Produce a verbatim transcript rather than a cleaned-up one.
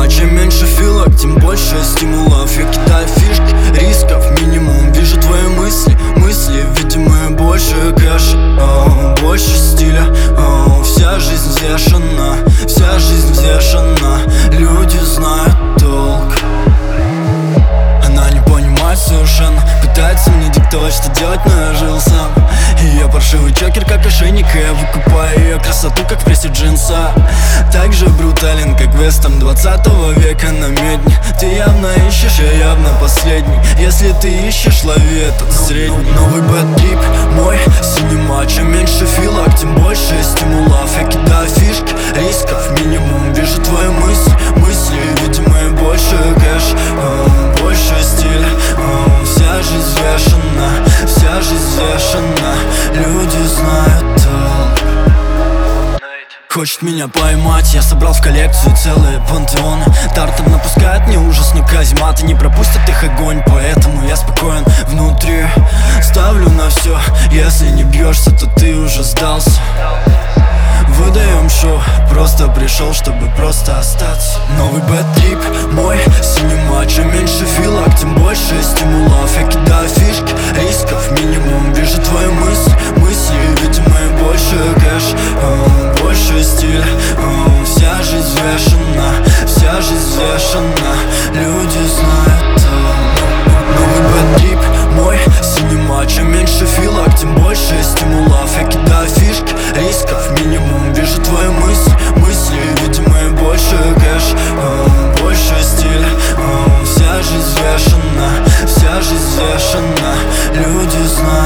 Чем меньше филок, тем больше стимулов. Я кидаю фишки, рисков минимум. Вижу твои мысли, мысли, видимо, больше кэша, о, больше стиля, о, вся жизнь взвешена, вся жизнь взвешена. Люди знают толк. Она не понимает совершенно, пытается мне диктовать, что делать, но я жил сам. Ее паршивый чокер, как ошейник, и я выкупаю ее красоту, как в прессе джинса. Так же брутален, как вестерн двадцатого века на медне. Ты явно ищешь, я явно последний. Если ты ищешь, лови этот средний. Новый бэд-трип, мой синема. Чем меньше филок, тем больше стимулов. Я кидаю фишки, рисков минимум. Вижу твои мысли, мысли, видимо, больше кэш, о, больше стиля, о, вся жизнь взвешена, вся жизнь взвешена. Люди знают толк. Хочет меня поймать, я собрал в коллекцию целые пантеоны. Тартом напускает мне ужасную каземат, и не пропустят их огонь, поэтому я спокоен внутри. Ставлю на все, если не бьешься, то ты уже сдался. Выдаем шоу, просто пришел, чтобы просто остаться. Новый бэд-трип, мой синема. Чем меньше филок, тем больше стимулов. Я кидаю фишки, рисков минимум. Вижу твои мысли, мысли, видимо, больше кэш, о, больше стиля, о, вся жизнь взвешена, вся жизнь взвешена. Люди знают толк. Новый бэд-трип, мой синема. Чем меньше филок, тем больше стимулов. Я кидаю фишки, рисков минимум. Вижу твои мысли, мысли, видимо, больше кэш, о, больше стиля, о, вся жизнь взвешена, вся жизнь взвешена. Люди знают.